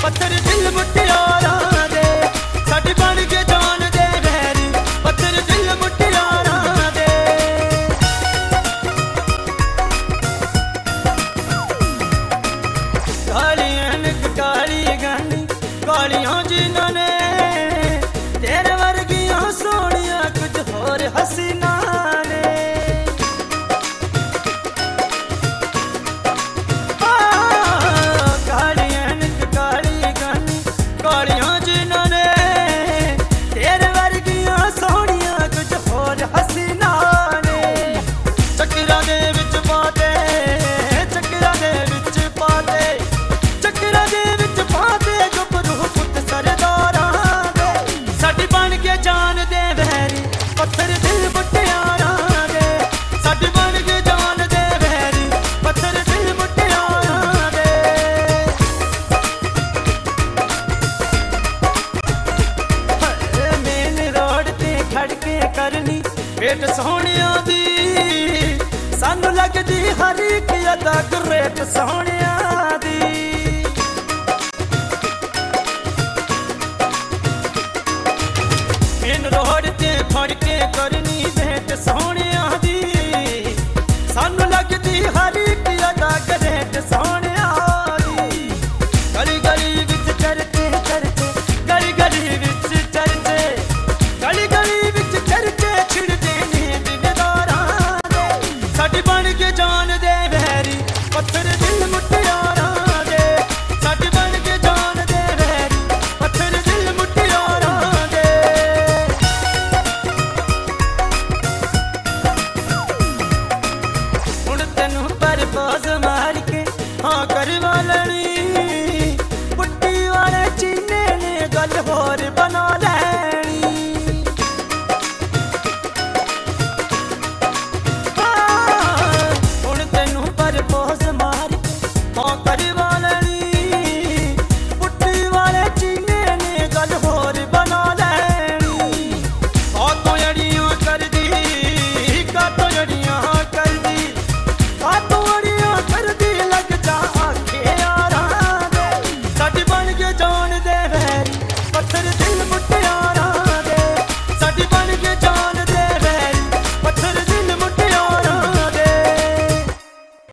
पत्थर दिल मुटियारा दे साडी बन के जान दे वैरी पत्थर दिल मुटियारा दे। काली ऐनक काली गानी कालियां जिन्हां ने तेरे वर्गियां सोहणियां कुछ होर हसीना ने। काली ऐनक काली गानी कालियां जिन्हां ने तेरे वर्गियां सोहणियां कुछ होर हसीना ने। चक्करां दे विच पाते चक्करां दे विच पाते चक्करां दे विच पाते गभरू पुत सरदारां दे साडी बन के जान दे वैरी पत्थर दिल मुटियारा दे साडी बन के जान दे वैरी पत्थर दिल मुटियारा दे। मेन रोड ते खड़के करनी वेट सोहणियां दी सानू लगदी हर एक अदा ग्रेट सोहणियां दी। मेन रोड ते फड़के करनी भेंट सोहणियां दी सानू लगदी हर एक अदा ग्रेट सोहणियां दी। गली गली विच चरचे चरचे गली गली विच चरचे गली गली विच चरचे छिड़दे ने दिलदारां दे साडी बन के जान दे वैरी पत्थर दिल मुटियारा दे साडी बन के जान दे वैरी पत्थर दिल मुटियारा दे। हुण तैनू परपोज मार के हाँ करवा लैनी पुट्टी वाले चीने ने गल होर बना लै।